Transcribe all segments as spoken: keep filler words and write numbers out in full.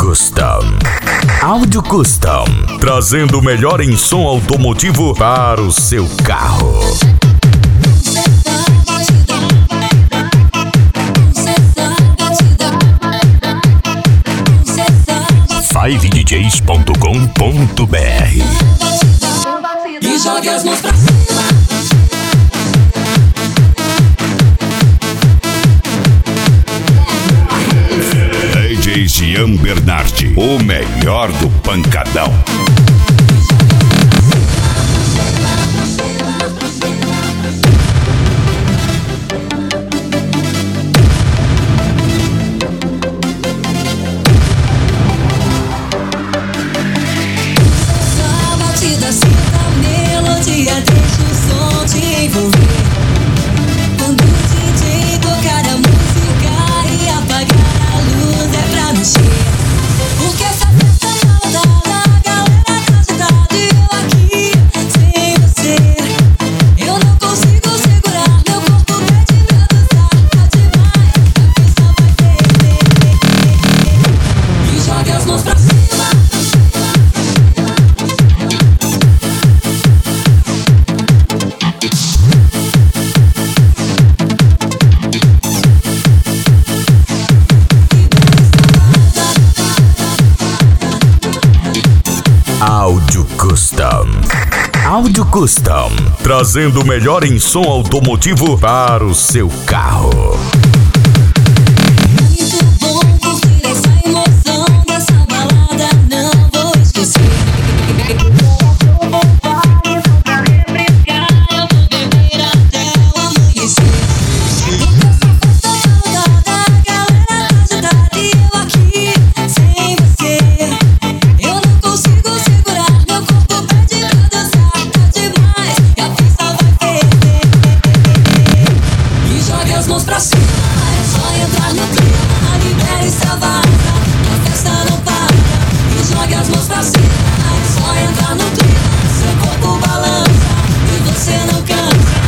Custom. Áudio Custom, trazendo o melhor em som automotivo para o seu carro. five d js ponto com ponto b r. E jogue as mãos pra cima. D J Jean Bernardi, o melhor do pancadão. Melodia, deixa o som te envolver. Quando o D J tocar a música e apagar a luz é pra mexer. Porque essa festa é lotada, a galera tá agitada e eu aqui sem você. Eu não consigo segurar, meu corpo pede pra dançar. Tá demais, a pista vai perder. E jogue as mãos pra cima. Áudio Custom. Áudio Custom, trazendo o melhor em som automotivo para o seu carro. Muito bom curtir essa emoção dessa balada, não vou esquecer. Eu vou para só pra refrescar, eu vou beber até o amanhecer. Porque essa festa é lotada, a galera tá agitada e eu aqui sem você. Eu não consigo segurar, meu corpo pede pra dançar. Tá demais, e a pista vai perder. E jogue as mãos pra cima, é só entrar no clima, libera e extravasa, a festa não para. E jogue as mãos pra cima, é só entrar no clima, seu corpo balança e você não cansa.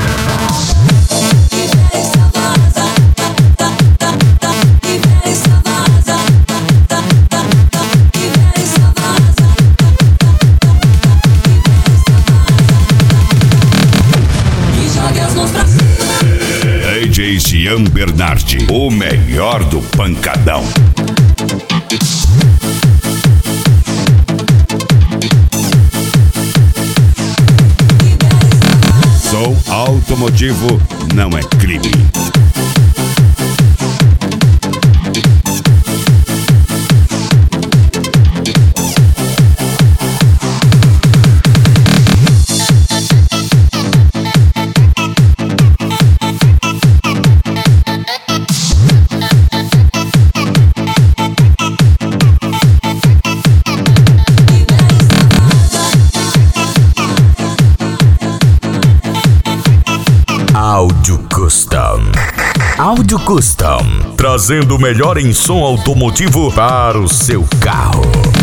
Libera e extravasa, tá, tá, tá, libera e extravasa, tá, tá, tá, libera e extravasa, e jogue as mãos pra cima. D J Jean Bernardi, o melhor do pancadão. Som automotivo não é crime. Áudio Custom. Áudio Custom, trazendo o melhor em som automotivo para o seu carro.